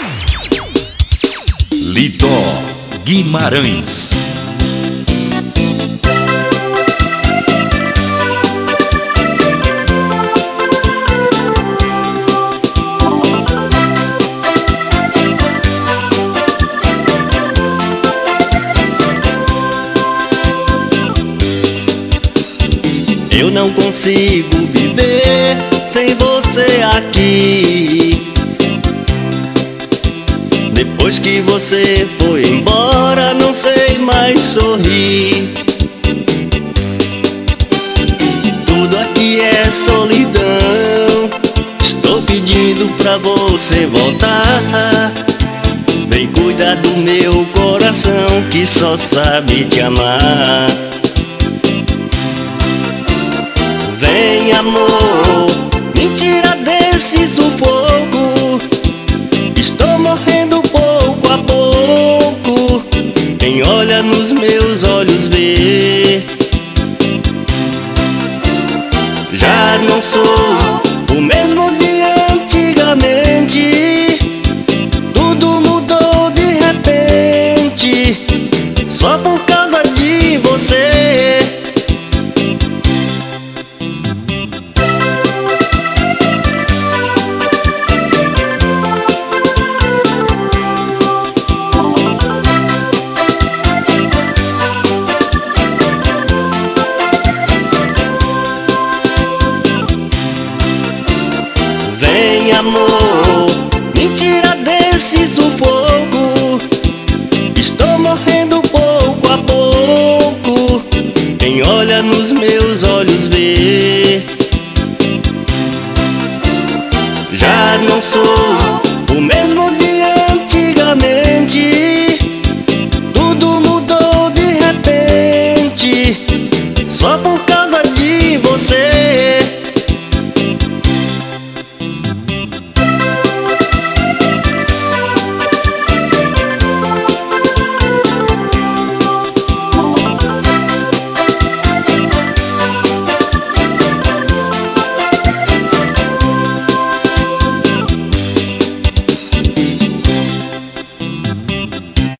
Lidó Guimarães. Eu não consigo viver sem você aqui. Depois que você foi embora, não sei mais sorrir. Tudo aqui é solidão. Estou pedindo pra você voltar. Vem cuidar do meu coração que só sabe te amar. Vem, amor, me tira desse sufoco. Estou morrendo pouco a pouco. Quem olha nos meus olhos vê. Já não sou o mesmo de antigamente. Tudo mudou de repente, só por causa de você. Vem, amor, me tira desse sufoco. Estou morrendo pouco a pouco. Quem olha nos meus olhos vê. Já não sou o mesmo de antigamente. Tudo mudou de repente, só por